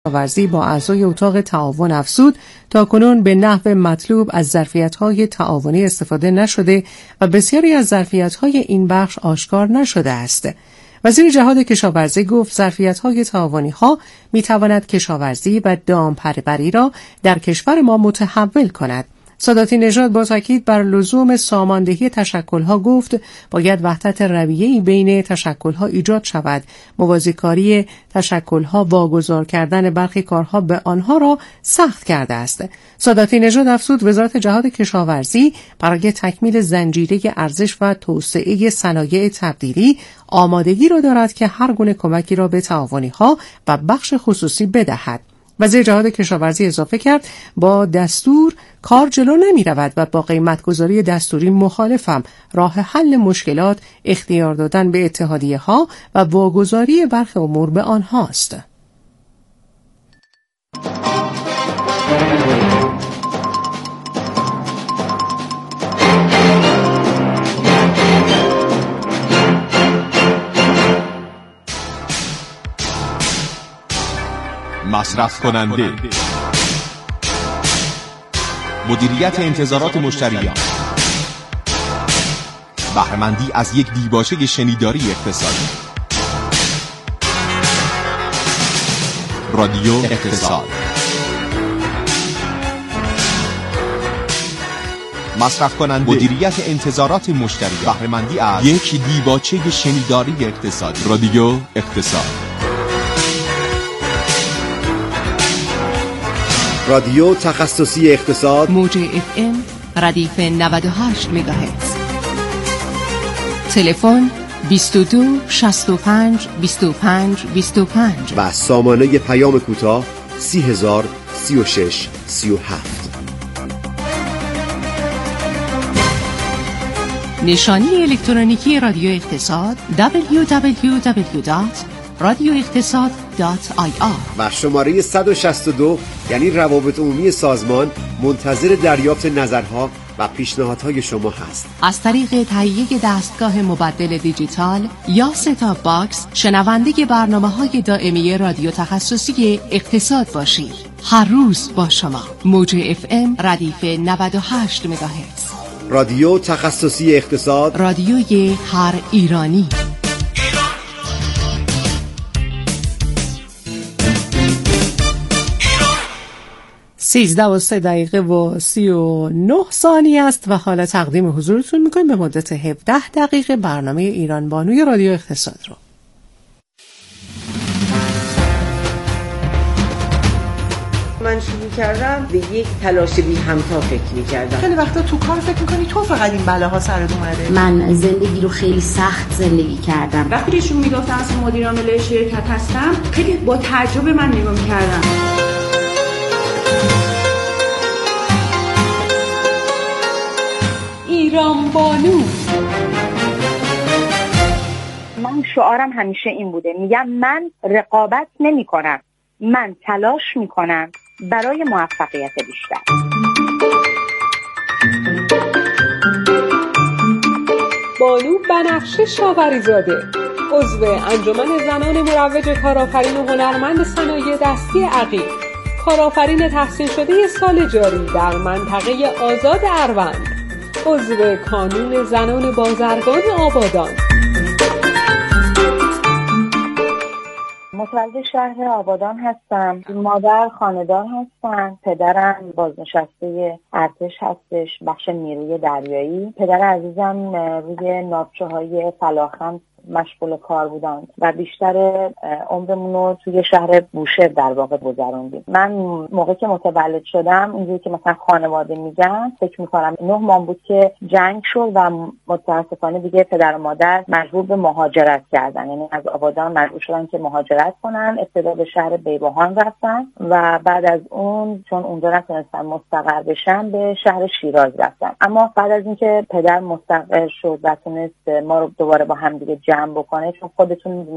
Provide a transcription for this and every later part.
کشاورزی با اعضای اتاق تعاون افزود تاکنون به نحو مطلوب از ظرفیت‌های تعاونی استفاده نشده و بسیاری از ظرفیت‌های این بخش آشکار نشده است. وزیر جهاد کشاورزی گفت ظرفیت‌های تعاونی‌ها می‌تواند کشاورزی و دامپروری را در کشور ما متحول کند. ساداتی نژاد با تاکید بر لزوم ساماندهی تشکل‌ها گفت باید وحدت رویه‌ای بین تشکل‌ها ایجاد شود. موازیکاری تشکل‌ها واگذار کردن برخی کارها به آنها را سخت کرده است. ساداتی نژاد افزود وزارت جهاد کشاورزی برای تکمیل زنجیره ارزش و توسعه صنایع تبدیلی آمادگی را دارد که هر گونه کمکی را به تعاونی‌ها و بخش خصوصی بدهد. وزیر جهاد کشاورزی اضافه کرد با دستور کار جلو نمی رود و با قیمتگذاری دستوری مخالفم. راه حل مشکلات اختیار دادن به اتحادیه ها و واگذاری برخی امور به آنهاست. مصرف کننده، مدیریت انتظارات مشتریان، بهره‌مندی از یک دیباچه شنیداری اقتصادی. رادیو اقتصاد. مصرف کننده، مدیریت انتظارات مشتریان، بهره‌مندی از یک دیباچه شنیداری اقتصادی. رادیو اقتصاد. رادیو تخصصی اقتصاد، موج FM ردیف 98 مگاهرتز. تلفن 22 65 25 25 و سامانه پیام کوتاه 30000 36 37. نشانی الکترونیکی رادیو اقتصاد www.radioeqtasad.ir و شماره 162 یعنی روابط عمومی سازمان منتظر دریافت نظرها و پیشنهادهای شما هست. از طریق تهیه دستگاه مبدل دیجیتال یا ستاپ باکس شنونده برنامه‌های دائمی رادیو تخصصی اقتصاد باشید. هر روز با شما. موج FM ردیف 98 مگاهرتز. رادیو تخصصی اقتصاد، رادیوی هر ایرانی. 13:39 است و حالا تقدیم حضورتون میکنیم به مدت 17 دقیقه برنامه ایران بانوی رادیو اقتصاد رو. من شروع کردم به یک تلاش بی همتا فکر می‌کردم. خیلی وقتا تو کار فکر می‌کنی تو فقط این بلاها سرت اومده. من زندگی رو خیلی سخت زندگی کردم. وقتی ایشون میگفتن اصلا مدیر عامل شرکت هستم، خیلی با تعجب من نگاه می‌کردم. ایران بانو. من شعارم همیشه این بوده، میگم من رقابت نمی‌کنم، من تلاش می‌کنم برای موفقیت بیشتر. بانو بنفشه شاوری‌زاده، عضو انجمن زنان مروج کارآفرین و هنرمند صنایع دستی عقیق، کارآفرین تحسین شده سال جاری در منطقه آزاد اروند، عضو کانون زنان بازرگان آبادان. متولد شهر آبادان هستم. مادر خانه‌دار هستن. پدرم بازنشسته ارتش هستش، بخش نیروی دریایی. پدر عزیزم روی ناوچه‌های فلاخن مشغول کار بودن و بیشتر عمرمون رو توی شهر بوشهر در واقع گذروندیم. من موقعی که متولد شدم، اینجوری که مثلا خانواده میگن، فکر میکنم 9 ماه بود که جنگ شد و متاسفانه دیگه پدر و مادر مجبور به مهاجرت کردن، یعنی از آبادان مجبور شدن که مهاجرت کنن. ابتدا به شهر بیبهان رفتن و بعد از اون چون اونجا نتونستن مستقر بشن به شهر شیراز رفتن. اما بعد از اینکه پدر مستقر شد و تونست ما رو دوباره با هم دیگه جمع بکنه، چون خودتون میدونید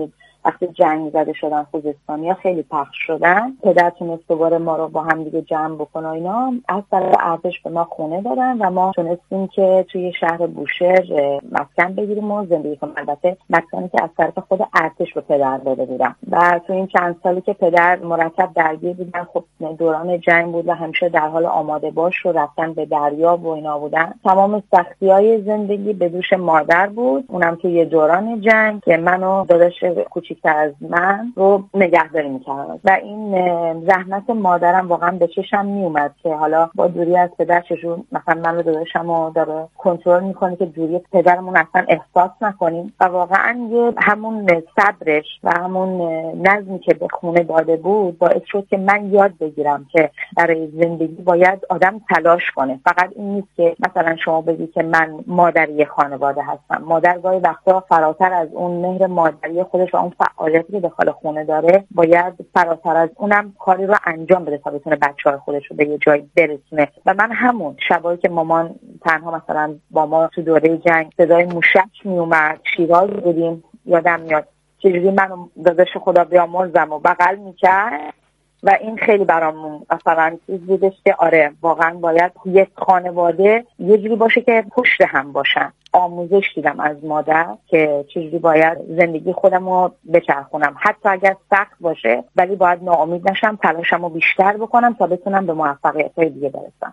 وقتی جنگ زده شدن خوزستانیا خیلی پخش شدن. پدر تونست دوباره ما رو با هم دیگه جمع بکنه اینا، از طرف ارتش به ما خونه دادن و ما تونستیم که توی شهر بوشهر مسکن بگیریم و زندگی کنیم. البته مسکنی که از طرف خود ارتش به پدر داده بودن و تو این چند سالی که پدر مرتب درگیر بودن، خب دوران جنگ بود و همیشه در حال آماده باش و رفتن به دریا و اینا بودن. تمام سختی‌های زندگی به دوش مادر بود، اونم که یه دوران جنگ که منو داداش کوچیک‌تر از من رو نگهداری می‌کرد و این زحمت مادرم واقعا به چشم میومد که حالا با دوری از پدر چجور مثلا من رو داداشمو داره کنترل می‌کنه که دوری پدرمون اصلا احساس نکنیم و واقعا همون صبرش و همون نظمی که به خونه داده بود باعث شد که من یاد بگیرم که برای زندگی باید آدم تلاش کنه. فقط این نیست که مثلا شما بگی که من مادری خانواده هستم. مادر گاهی وقتا فراتر از اون مهر مادری خودش و اون فعالیتی که داخل خونه داره باید فراتر از اونم کاری رو انجام بده تا بتونه بچه‌های خودش رو به یه جایی برسونه. و من همون شبایی که مامان تنها مثلا با ما تو دوره جنگ صدای موشک میومد، شیراز بودیم، یادم میاد چجوری منو داداش خدا بیامرزم و بغل میکرد و این خیلی برامون مثلا چیز بودش که آره واقعا باید یک خانواده یه جوری باشه که پشت هم باشن. آموزش دیدم از مادر که چجوری باید زندگی خودم رو بچرخونم، حتی اگر سخت باشه ولی باید ناامید نشم، تلاشم رو بیشتر بکنم تا بتونم به موفقیت‌های دیگه برسم.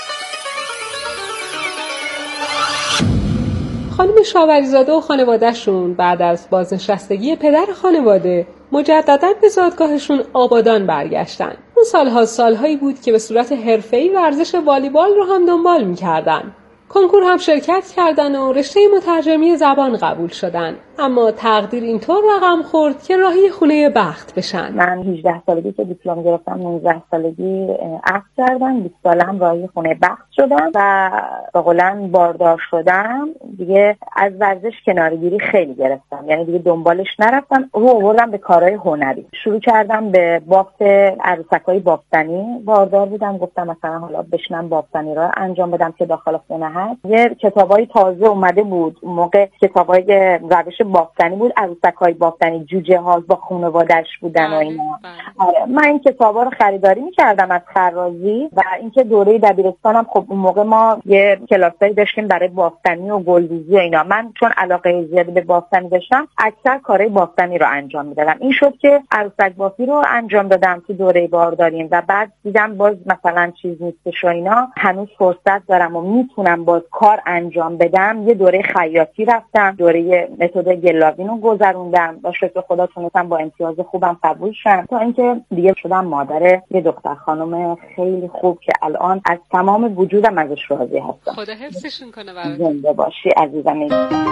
خانم شاوری‌زاده و خانواده‌شون بعد از بازنشستگی پدر خانواده مجدداً به زادگاهشون آبادان برگشتن. اون سالهایی بود که به صورت حرفه‌ای ورزش والیبال رو هم دنبال می‌کردن. کنکور هم شرکت کردن و رشته مترجمی زبان قبول شدن، اما تقدیر اینطور رقم خورد که راهی خونه بخت بشن. من 18 سالگی که دیپلم گرفتم، 19 سالگی عقد کردم، 20 سالم راهی خونه بخت شدم و به قولن باردار شدم. دیگه از ورزش کناره‌گیری خیلی گرفتم، یعنی دیگه دنبالش نرفتم، رو آوردم به کارهای هنری. شروع کردم به بافت عروسک‌های بافتنی. باردار بودم، گفتم مثلا حالا بشنم بافتنی رو انجام بدم که داخل خونه هست. یه کتابای تازه اومده بود اون موقع، کتابای روش بافتنی بود، عروسک‌های بافتنی، جوجه ها با خانواده‌اش بودن و اینا. آره من این کتابا رو خریداری می‌کردم از خرازی و اینکه دوره دبیرستانم خب اون موقع ما یه کلاسایی داشتیم برای بافتنی و گلدوزی و اینا. من چون علاقه زیادی به بافتنی داشتم اکثر کارهای بافتنی رو انجام می‌دادم. این شد که عروسک بافی رو انجام دادم تو دوره بارداریم و بعد دیدم باز مثلا چیز نیستش و اینا، هنوز فرصت دارم و میتونم باز کار انجام بدم. یه دوره خیاطی رفتم، دوره متد گلاوین رو گذروندم، با شکر خدا تونستم با امتیاز خوبم قبول شدم تا اینکه دیگه شدم مادر یه دختر خانم خیلی خوب که الان از تمام وجودم ازش راضی هستم. خدا حفظشون کنه برات. زنده باشی عزیزم.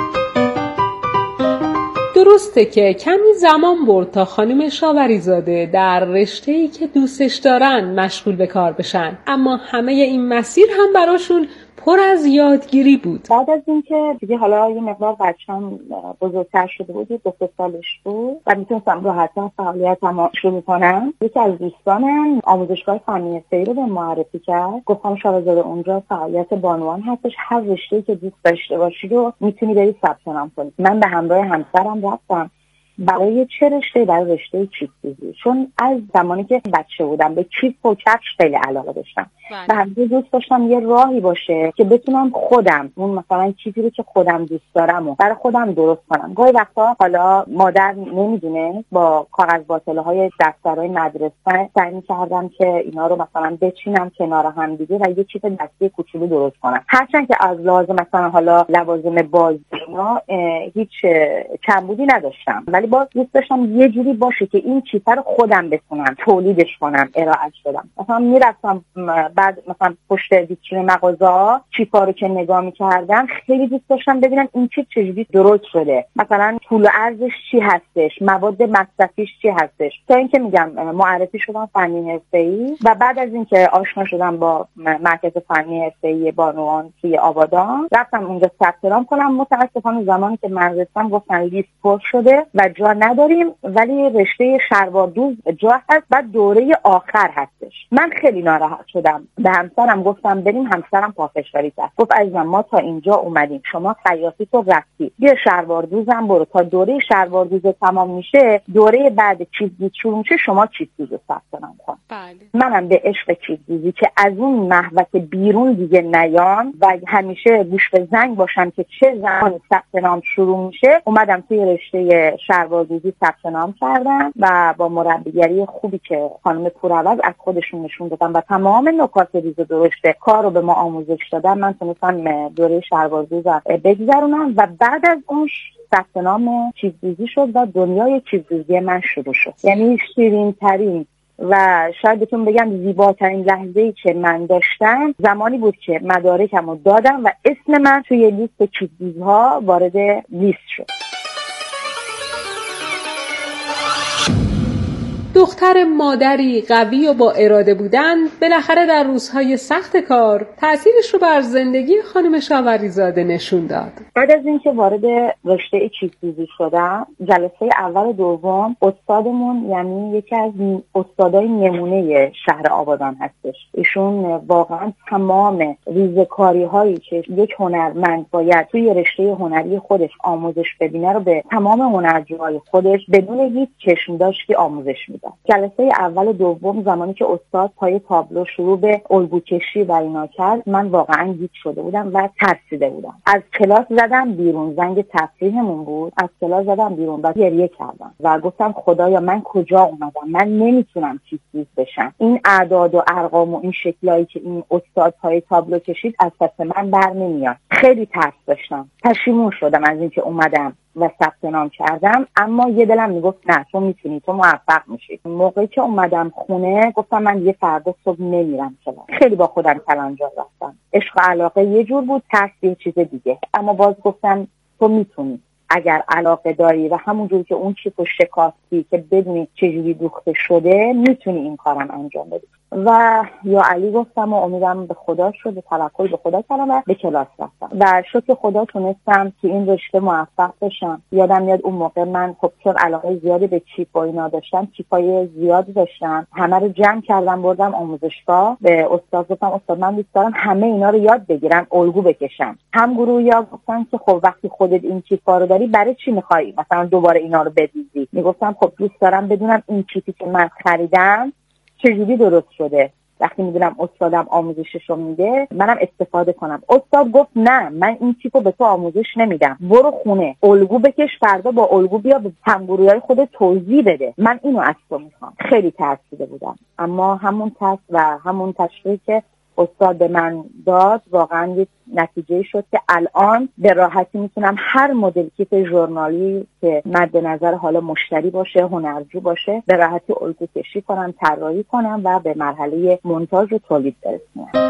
درسته که کمی زمان برد تا خانم شاوری‌زاده در رشته‌ای که دوستش دارن مشغول به کار بشن، اما همه این مسیر هم براشون پر از یادگیری بود. بعد از اینکه دیگه حالا یه مقدار بچه‌م بزرگتر شده بود، 2 سالش بود و میتونستم راحت‌تر فعالیتم شروع کنم، یکی از دوستانم آموزشگاه فنی حرفه‌ای رو به معرفی کرد. گفتم شاوری‌زاده اونجا فعالیت بانوان هستش، هر رشته‌ای که دوست داشته باشی رو میتونی بری ثبت نام کنی. من به همراه همسرم رفتم. برای چه رشته؟ برای رشته چیپسوزی، چون از زمانی که بچه بودم به چیپ و کفش خیلی علاقه داشتم و همیشه دوست داشتم یه راهی باشه که بتونم خودم اون مثلا چیزی رو که خودم دوست دارم و برای خودم درست کنم. گاهی وقتا حالا مادر نمیدونه، با کاغذ باطله‌های دفترهای مدرسه سعی می‌کردم که اینا رو مثلا بچینم کنار هم دیگه و یه چیز دستی کوچولو درست کنم. هرچند که از لازم مثلا حالا لوازم بازی اینا هیچ کمبودی نداشتم، ولی باز دوست داشتم یه جوری باشه که این چیزا رو خودم بتونم تولیدش کنم، ارائهش بدم. مثلا میرفتم بعد مثلا پشت ویترین مغازه‌ها چیپا رو که نگاه می‌کردم خیلی دوست داشتم ببینم این چیپ چجوری درست شده، مثلا طول و عرضش چی هستش، مواد مصرفیش چی هستش. تا اینکه میگم معرفی شدم فنی حرفه‌ای و بعد از اینکه آشنا شدم با مرکز فنی حرفه‌ای بانوان توی آبادان، رفتم اونجا ثبت نام کنم. متأسفانه زمانی که من رسیدم گفتن لیست پر شده و جا نداریم، ولی رشته شلواردوز جا هست، بعد دوره آخر هستش. هستش. من خیلی ناراحت شدم. به همسرم گفتم بریم، همسرم پافشاری کرد. گفت عزیزم ما تا اینجا اومدیم، شما خیاطی تو رفتی، بیا شلوار دوزم برو، تا دوره شلوار دوز تمام میشه دوره بعد چیز دوز شروع میشه، شما چیز دوز ثبت نام کن. منم به عشق چیز دوزی که از اون محوطه بیرون دیگه نیام و همیشه گوش به زنگ باشم که چه زمان ثبت نام شروع میشه، اومدم توی رشته شلوار دوزی ثبت نام کردم و با مربیگری خوبی که خانم پورعوض از خودشون نشون دادن و تمام نکات ریز و درشت کار رو به ما آموزش دادن، من تونستم دوره شلوار دوز بگذرونم و بعد از اون ثبت نام چیز دوزی شد و دنیای چیز دوزی من شروع شد. یعنی شیرین ترین و شاید بهتون بگم زیباترین لحظه‌ای که من داشتم زمانی بود که مدارکم رو دادم و اسم من توی لیست چیز دوزها وارد لیست شد. دختر مادری قوی و با اراده بودن بالاخره در روزهای سخت کار تأثیرش رو بر زندگی خانم شاوری‌زاده نشون داد. بعد از اینکه وارد رشته چیزسازی شدم، جلسه اول و دوم استادمون یعنی یکی از استادای نمونه شهر آبادان هستش. ایشون واقعا تمام ریزکاری هایی که یک هنرمند باید توی رشته هنری خودش آموزش ببینه رو به تمام هنرجوهای خودش بدون هیچ چشم‌داشتی آموزش میده. جلسه اول و دوم زمانی که استاد پای تابلو شروع به الگو کشی و اینا کرد، من واقعا گیج شده بودم و ترسیده بودم. از کلاس زدم بیرون، زنگ تفریحمون بود، از کلاس زدم بیرون و گریه کردم و گفتم خدایا من کجا اومدم؟ من نمیتونم چیز بشم. این اعداد و ارقام و این شکلایی که این استاد پای تابلو کشید از دست من بر نمیاد. خیلی ترس داشتم. پشیمون شدم از اینکه اومدم و ثبت نام کردم، اما یه دلم میگفت نه تو میتونی، تو موفق میشی. موقعی که اومدم خونه گفتم من یه فردا صبح نمیرم کلاس. خیلی با خودم کلنجار رفتم. عشق و علاقه یه جور بود، ترس یه چیز دیگه، اما باز گفتم تو میتونی اگر علاقه داری و همونجور که اون چیپو شکاستی که بدونی چجوری دوخته شده میتونی این کارم انجام بدی. و یا علی گفتم و امیدم به خدا شد، توکل به خدا کردم و به کلاس رفتم و شکر خدا تونستم که این رشته موفق بشم. یادم میاد اون موقع من خب چون علاقه زیادی به چیپ و اینا داشتم، چیپای زیادی داشتم، همه رو جمع کردم بردم آموزشگاه. به استاد گفتم استاد من دوست دارم همه اینا رو یاد بگیرم، الگو بکشم. هم گروهیا گفتن که خب وقتی خودت این چیپا رو داری برای چی میخوای مثلا دوباره اینا رو بدوزی؟ میگفتم خب دوست دارم بدونم این چیپی که من خریدم چجوری درست شده. وقتی میدونم استادم آموزشش رو میده منم استفاده کنم. استاد گفت نه من این چیپو به تو آموزش نمیدم، برو خونه الگو بکش، فردا با الگو بیا به همگروهیای خودت توضیح بده، من اینو از تو میخوام. خیلی ترسیده بودم، اما همون ترس و همون تشویقی که استاد به من داد واقعا یک نتیجه شد که الان به راحتی میتونم هر مدل کیف ژورنالی که مد نظر حالا مشتری باشه، هنرجو باشه، به راحتی الگو کشی کنم، طراحی کنم و به مرحله مونتاژ و تولید برسونم.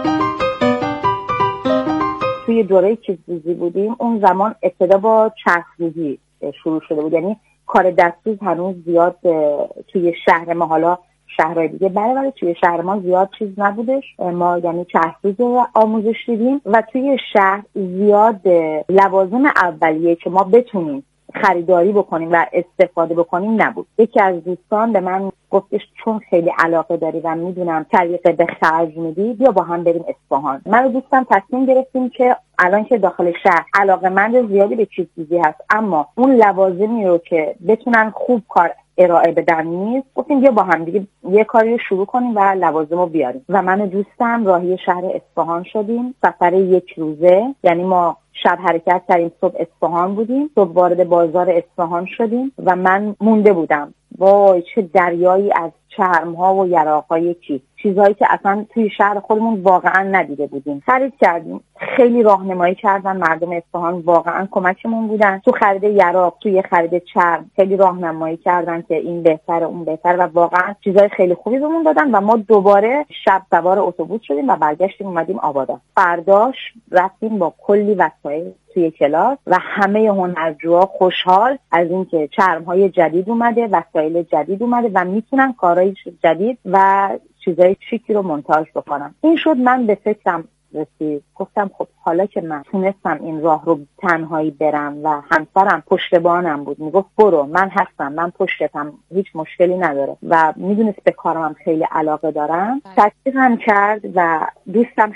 توی دوره چیزسازی بودیم، اون زمان ابتدا با چرخ‌دوزی شروع شده بود، یعنی کار دستسوز هنوز زیاد توی شهر ما، حالا شهرهای دیگه ولی توی شهر ما زیاد چیز نبودش. ما یعنی چرخ‌دوز رو آموزش دیدیم و توی شهر زیاد لوازم اولیه که ما بتونیم خریداری بکنیم و استفاده بکنیم نبود. یکی از دوستان به من گفتش چون خیلی علاقه داری و میدونم طریق به خرج میدی، بیا با هم بریم اصفهان. من و دوستم تصمیم گرفتیم که الان که داخل شهر علاقه‌مند زیادی به چیزسازی هست، اما اون لوازمی رو که بتونن خوب کار ارائه بدن نیست، گفتیم بیا با هم دیگه یه کاری رو شروع کنیم و لوازم رو بیاریم. و من و دوستم راهی شهر اصفهان شدیم، سفر 1 روزه، یعنی ما شب حرکت کردیم، صبح اصفهان بودیم، صبح وارد بازار اصفهان شدیم و من مونده بودم. وای چه دریایی از چرم‌ها و یراق‌های چیزهایی که اصلا توی شهر خودمون واقعا ندیده بودیم. خرید کردیم، خیلی راهنمایی کردن مردم اصفهان، واقعا کمکمون بودن تو خرید یراق، توی خرید چرم خیلی راهنمایی کردن که این بهتره اون بهتره و واقعا چیزای خیلی خوبی بهمون دادن و ما دوباره شب سوار اتوبوس شدیم و برگشتیم اومدیم آبادان. فرداش رفتیم با کلی وسایل توی کلاس و همه هنرجوها خوشحال از اینکه چرم‌های جدید اومده، وسایل جدید اومده و میتونن کارهای جدید و چیزای چیکی رو مونتاژ بکنن. این شد من به فکرم رسید. گفتم خب حالا که من تونستم این راه رو تنهایی برم و همسرم پشتبانم بود، میگفت برو من هستم، من پشتتم، هیچ مشکلی نداره و میدونست به کارم خیلی علاقه دارم، تشویقم کرد و دوستم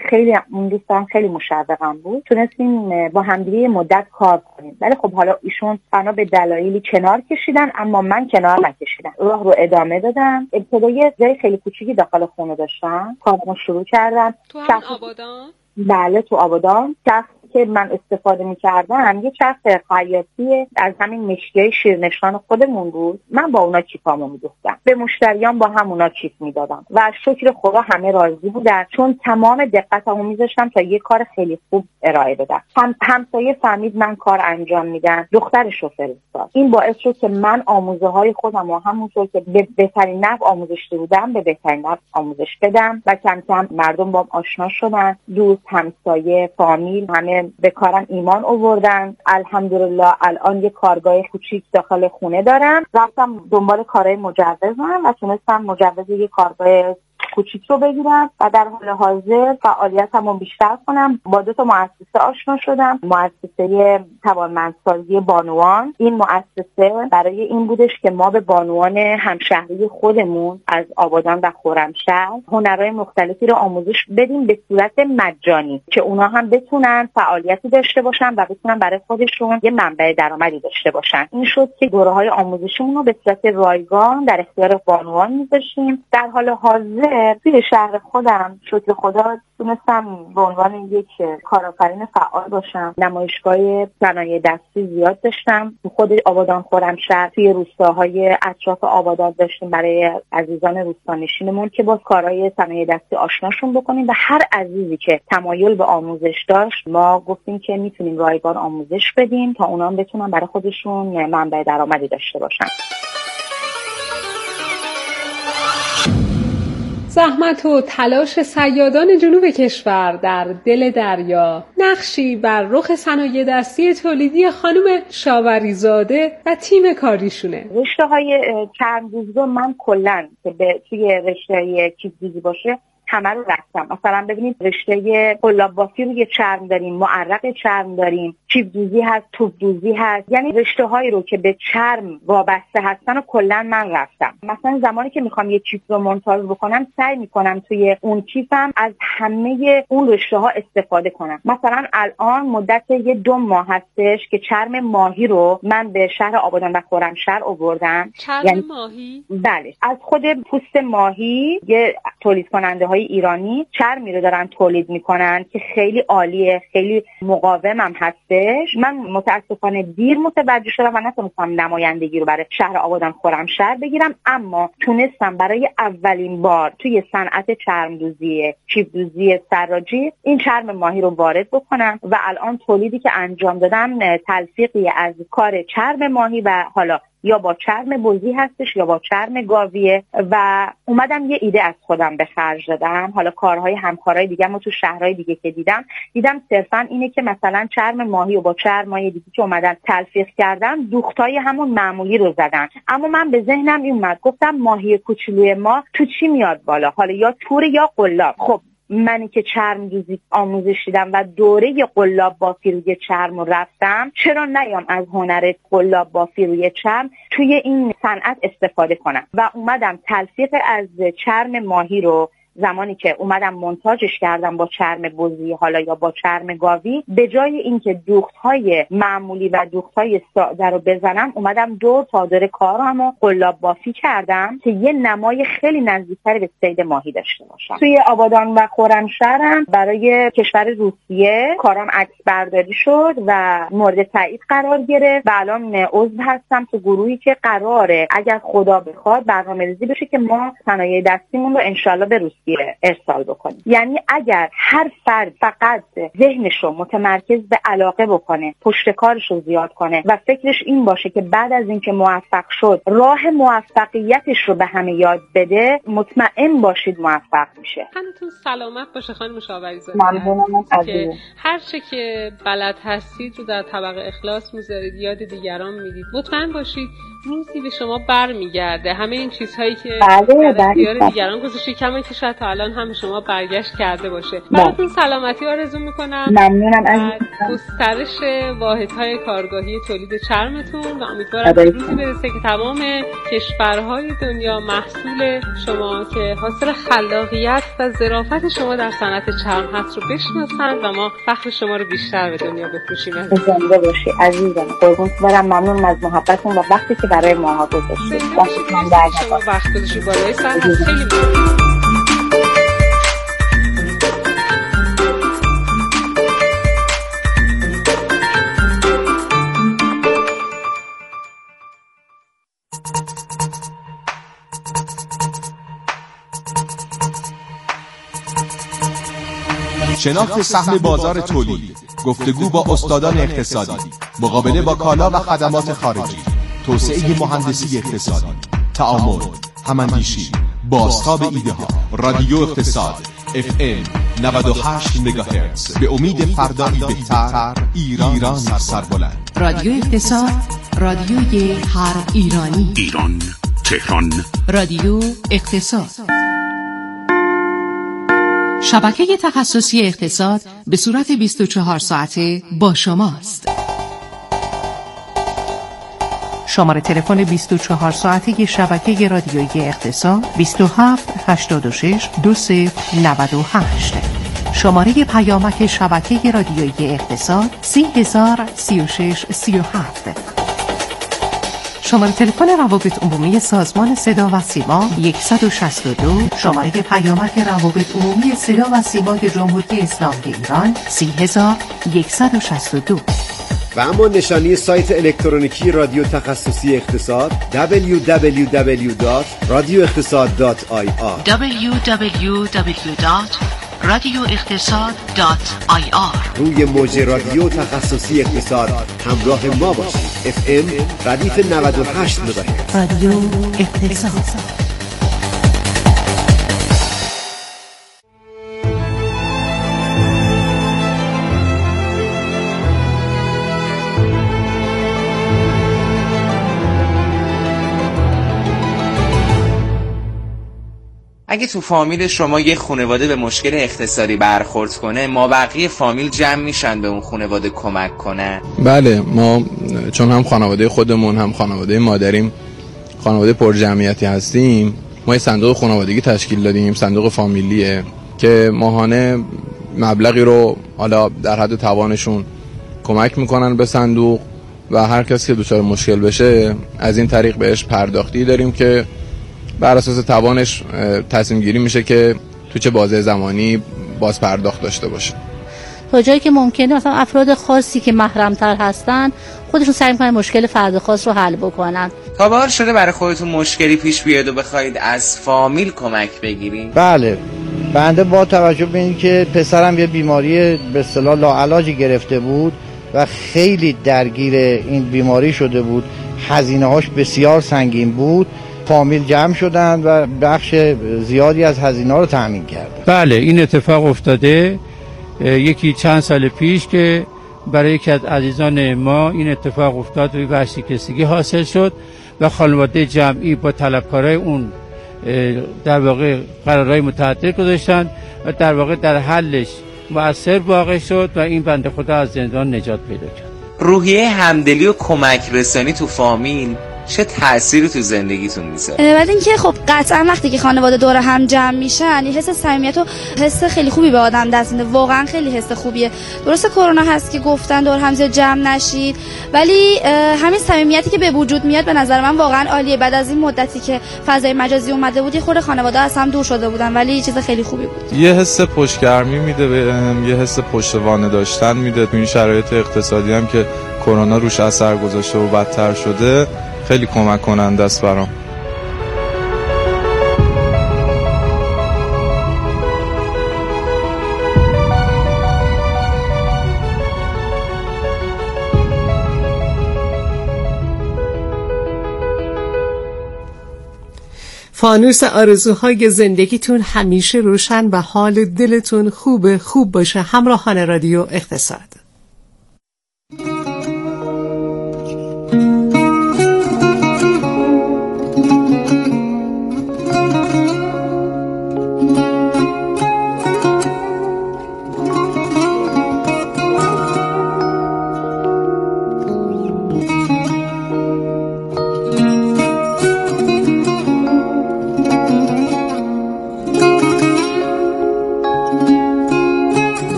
خیلی مشوقم بود. تونستیم با همدیگه مدت کار کنیم. ولی خب حالا ایشون بنا به دلایلی کنار کشیدن، اما من کنار نکشیدم. راه رو ادامه دادم. ابتدای جای خیلی کوچیکی داخل خونه داشتم، کارمو شروع کردم. تو همون آبادان؟ بله تو آبادان. که من استفاده می‌کردم یه چرخ خیاطی از همین مشکیای شیرنشان خودمون بود. من با اونا کیفامو می‌دوختم، به مشتریان با همونا کیف میدادم و شکر خدا همه راضی بودن، چون تمام دقتمو می‌ذاشتم تا یه کار خیلی خوب ارائه بدم. همسایه فهمید من کار انجام میدم، دخترشو فرستاد. این باعث شد که من آموزه‌های خودم و همونطور که به بهترین نحو آموزش بودم به بهترین نحو آموزش بدم و کم کم مردم باهم آشنا شدن، دوست، همسایه، فامیل، همه به کارم ایمان آوردن. الحمدلله الان یه کارگاه کوچیک داخل خونه دارم. رفتم دنبال کارهای مجوزم و تونستم مجوز یه کارگاه کوچیک رو بگیرم و در حال حاضر فعالیتمو بیشتر کنم. با 2 مؤسسه آشنا شدم. مؤسسه توانمندسازی بانوان، این مؤسسه برای این بودش که ما به بانوان همشهری خودمون از آبادان و خرمشهر هنرهای مختلفی رو آموزش بدیم به صورت مجانی که اونا هم بتونن فعالیتی داشته باشن و بتونن برای خودشون یه منبع درآمدی داشته باشن. این شد که دوره‌های آموزشیمون رو به صورت رایگان در اختیار بانوان می‌ذاشتیم. در حال حاضر توی شهر خودم شکر خدا تونستم به عنوان یک کارآفرین فعال باشم. نمایشگاه صنایع دستی زیاد داشتم تو خود آبادان خرمشهر، توی روستاهای اطراف آبادان داشتیم برای عزیزان روستانشینمون که با کارهای صنایع دستی آشناشون بکنیم و هر عزیزی که تمایل به آموزش داشت ما گفتیم که میتونیم رایگان آموزش بدیم تا اونا بتونن برای خودشون منبع درآمدی داشته باشن. زحمت و تلاش صیادان جنوب کشور در دل دریا نقشی بر رخ صنایع دستی تولیدی خانم شاوریزاده و تیم کاریشونه. رشته‌های چرم‌دوزی رو من کلاً که توی رشته چیزدوزی باشه همه رو رفتم. مثلا ببینید رشته قلاب بافی روی چرم داریم، معرق چرم داریم، چیپ دوزی هست، توپ دوزی هست، یعنی رشته هایی رو که به چرم وابسته هستن و کلا من رفتم. مثلا زمانی که میخوام یه چیپ رو مونتاژ بکنم سعی میکنم توی اون چیپم از همه اون رشته ها استفاده کنم. مثلا الان مدت 2 ماه هستش که چرم ماهی رو من به شهر آبادان و خرمشهر آوردم. چرم ماهی؟ بله، از خود پوست ماهی یه تولید کننده های ایرانی چرمی رو دارن تولید میکنن که خیلی عالیه، خیلی مقاومم هستش. من متاسفانه دیر متوجه شدم و نتونستم نمایندگی رو برای شهر آبادان خرمشهر بگیرم، اما تونستم برای اولین بار توی صنعت چرمدوزی چیپدوزی سراجی این چرم ماهی رو وارد بکنم و الان تولیدی که انجام دادم تلفیقی از کار چرم ماهی و حالا یا با چرم بزی هستش یا با چرم گاویه و اومدم یه ایده از خودم به خرج دادم. حالا کارهای همکارای دیگه ما تو شهرهای دیگه که دیدم صرفا اینه که مثلا چرم ماهی و با چرمای دیگه که اومدن تلفیق کردن دوختای همون معمولی رو زدن، اما من به ذهنم این اومد گفتم ماهی کوچولوی ما تو چی میاد بالا، حالا یا تور یا قلاب. خب منی که چرم دوزی آموزش دیدم و دوره قلاب بافی روی چرم رفتم، چرا نیام از هنر قلاب بافی روی چرم توی این صنعت استفاده کنم و اومدم تلفیق از چرم ماهی رو زمانی که اومدم مونتاژش کردم با چرم بزی حالا یا با چرم گاوی، به جای اینکه دوخت‌های معمولی و دوخت‌های ساده رو بزنم اومدم دور تا دور کارامو قلاب بافی کردم که یه نمای خیلی نزدیکتر به صید ماهی داشته باشم. توی آبادان و خرمشهرم برای کشور روسیه کارام عکس برداری شد و مورد تایید قرار گرفت و الان عضو هستم تو گروهی که قراره اگر خدا بخواد برنامه‌ریزی بشه که ما صنایع دستیمون رو انشالله به روسیه ارسال بکنیم. یعنی اگر هر فرد فقط ذهنش رو متمرکز به علاقه بکنه، پشت کارش رو زیاد کنه و فکرش این باشه که بعد از اینکه موفق شد راه موفقیتش رو به همه یاد بده، مطمئن باشید موفق میشه. تنتون سلامت باشه خانم شاوریزاده. ممنونم که هر چه که بلد هستید رو در طبق اخلاص میذارید، یاد دیگران میدید. مطمئن باشید روزی به شما برمیگرده. همه این چیزهایی که در اختیار دیگران گذاشتید، کما که شاید تا الان هم شما برگشت کرده باشه. براتون سلامتی آرزو میکنم. ممنونم از گسترش واحدهای کارگاهی تولید چرمتون و امیدوارم به روزی برسه که تمام کشورهای دنیا محصول شما که حاصل خلاقیت و ظرافت شما در صنعت چرم هست رو بشناسن و ما فخر شما رو بیشتر به دنیا بفروشیم. زنده باشی عزیزم. قربونت برم. ممنون از محبتتون و وقتی که برای ماها گذاشتید. شما وقت گذاشتید بالای سر هست. خیلی ممنون. شناخت سهم بازار تولید، گفتگو با استادان اقتصادی، مقابله با کالا و خدمات خارجی، توسعه مهندسی اقتصادی، تعامل، هماندیشی، بازتاب ایده ها. رادیو اقتصاد FM 98 مگاهرتز. به امید فردایی بهتر، ایران سربلند. رادیو اقتصاد، رادیوی هر ایرانی. ایران، تهران. رادیو اقتصاد، شبکه تخصصی اقتصاد به صورت 24 ساعته با شماست. شماره تلفن 24 ساعته شبکه رادیویی اقتصاد 27 86 2098. شماره پیامک شبکه رادیویی اقتصاد 3036 37. شماره تلفن روابط عمومی سازمان صدا و سیما 162. شماره پیامک روابط عمومی صدا و سیمای جمهوری اسلامی ایران 30162. و اما نشانی سایت الکترونیکی رادیو تخصصی اقتصاد www.radioeqtasad.ir www.radioeqtasad.ir. روی موج رادیو تخصصی اقتصاد همراه ما باشید. FM ردیف 98 مگاهرتز. رادیو اقتصاد. اگه تو فامیل شما یه خانواده به مشکل اقتصادی برخورد کنه، ما بقیه فامیل جمع میشن به اون خانواده کمک کنن؟ بله، ما چون هم خانواده خودمون هم خانواده مادریم خانواده پر جمعیتی هستیم، ما یه صندوق خانوادگی تشکیل دادیم، صندوق فامیلیه که ماهانه مبلغی رو حالا در حد توانشون کمک میکنن به صندوق و هر کسی که دچار مشکل بشه از این طریق بهش پرداختی داریم که بر اساس توانش تصمیم گیری میشه که تو چه بازه زمانی باز پرداخت داشته باشه. تا جایی که ممکنه مثلا افراد خاصی که محرم‌تر هستن خودشون سعی می‌کنن مشکل فرد خاص رو حل بکنن. تا به حال شده برای خودتون مشکلی پیش بیاد و بخواید از فامیل کمک بگیرید؟ بله، بنده با توجه به اینکه پسرم یه بیماری به اصطلاح لاعلاجی گرفته بود و خیلی درگیر این بیماری شده بود، هزینه‌هاش بسیار سنگین بود، فامیل جمع شدن و بخش زیادی از هزینه‌ها رو تامین کردن. بله، این اتفاق افتاده یکی چند سال پیش که برای یکی از عزیزان ما این اتفاق افتاد و ورشکستگی حاصل شد و خانواده جمعی با طلبکارای اون در واقع قرارهای متعدد گذاشتن و در واقع در حلش مؤثر واقع شد و این بنده خدا از زندان نجات پیدا کرد. روحیه همدلی و کمک رسانی تو فامیل چه تأثیری تو زندگیتون میذاره؟ بعد اینکه خب قطعا وقتی که خانواده دور هم جمع میشن یه حس صمیمیت و حس خیلی خوبی به آدم دست میده، واقعا خیلی حس خوبیه. درسته کرونا هست که گفتن دور هم زیاد جمع نشید، ولی همین صمیمیتی که به وجود میاد به نظر من واقعا عالیه. بعد از این مدتی که فضای مجازی اومده بود یه خورده خانواده از هم دور شده بودن، ولی یه چیز خیلی خوبی بود. یه حس پشتگرمی میده بهم، یه حس پشتوانه داشتن میده. تو این شرایط اقتصادی هم که کرونا روش اثر گذاشته و بدتر شده خیلی کمک کننده است برام. فانوس آرزوهای زندگیتون همیشه روشن و حال دلتون خوب باشه. همراهان رادیو اقتصاد،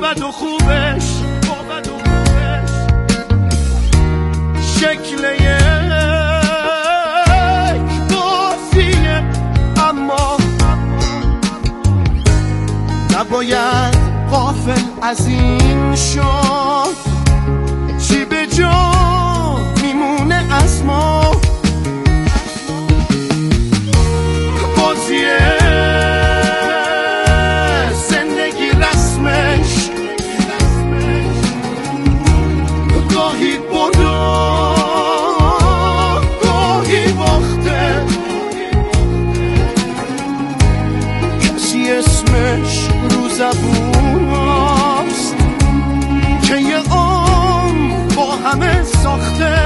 بد و خوبش شکل یک بازیه، اما نباید غافل از این شد چی به جا میمونه از ما. بازیه زندگی رسمش گاهی برده گاهی باخته، کسی اسمش رو زبون هست که یه عمر با همه ساخته.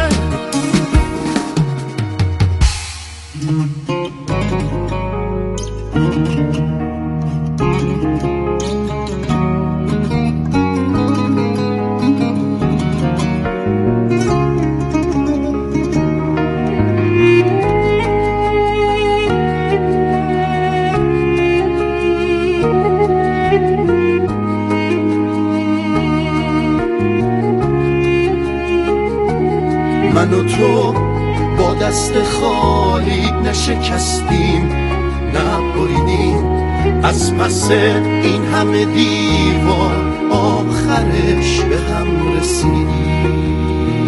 من و تو با دست خالی نشکستیم، نبریدیم از پس این همه دیوار، آخرش به هم رسیدیم.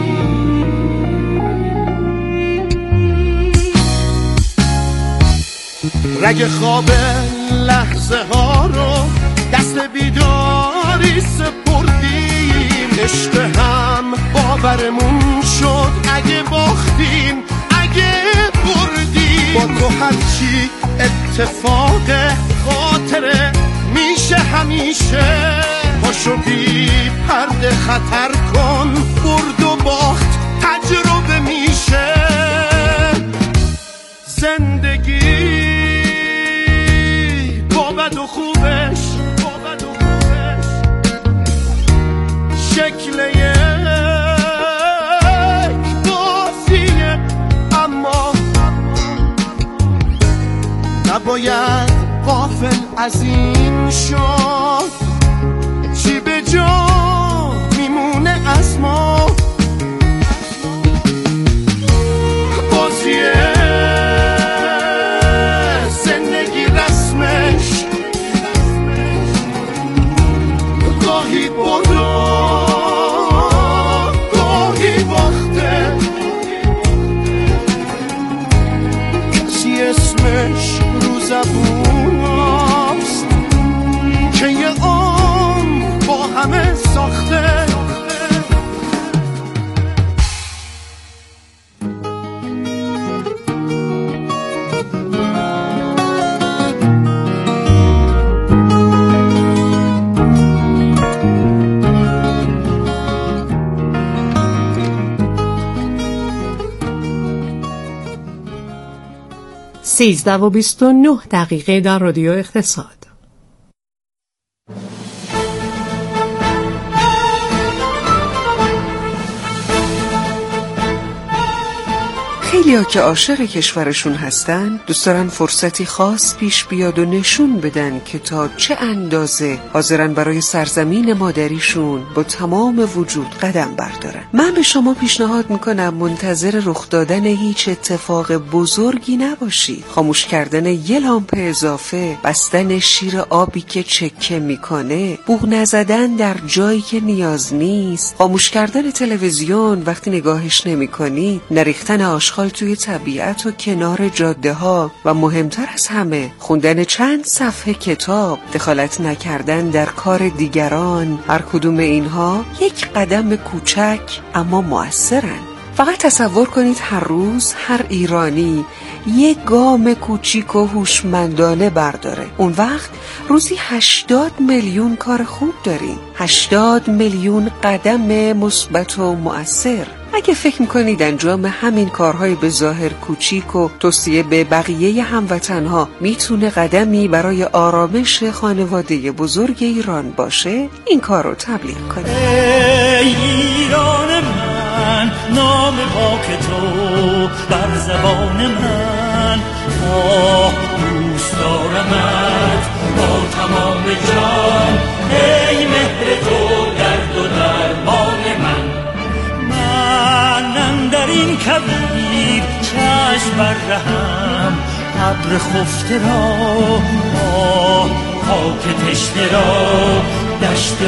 رگ خواب لحظه ها رو دست بیداری سپردیم، عشق هم باورمون شد اگه باختیم اگه بردیم. با تو هرچی اتفاق خاطره میشه همیشه، پاشو بی پرده خطر کن، برد و باخت تجربه میشه. زندگی با بد و خوبش شکل یک بازیه، اما نباید غافل از این شد چی به جا میمونه از ما. بازیه زندگی رسمش گاهی برده گاهی باخته، کسی اسمش رو زبون هست که یه عمر با همه ساخته. سیزده و 29 دقیقه در رادیو اقتصاد. خیلی‌ها که عاشق کشورشون هستن دوست دارن فرصتی خاص پیش بیاد و نشون بدن که تا چه اندازه حاضرن برای سرزمین مادریشون با تمام وجود قدم بردارن. من به شما پیشنهاد میکنم منتظر رخ دادن هیچ اتفاق بزرگی نباشید. خاموش کردن یه لامپ اضافه، بستن شیر آبی که چکه میکنه، بوق نزدن در جایی که نیاز نیست، خاموش کردن تلویزیون وقتی نگاهش نمیکنی، نریختن آشغال توی طبیعت و کنار جاده ها و مهمتر از همه خوندن چند صفحه کتاب، دخالت نکردن در کار دیگران. هر کدوم اینها یک قدم کوچک اما مؤثرن. فقط تصور کنید هر روز هر ایرانی یک گام کوچیک و هوشمندانه برداره. اون وقت روزی 80 میلیون کار خوب داریم، 80 میلیون قدم مثبت و مؤثر. اگه فکر میکنید انجام همین کارهای به ظاهر کوچیک و توصیه به بقیه هموطنها میتونه قدمی برای آرامش خانواده بزرگ ایران باشه، این کار رو تبلیغ کنید. ای ایران من، نام پاک تو بر زبان من، دوست دارمت با تمام جان. ای مهر کویر چشم بر رهم ابر خفته را خاک تشنه را دشت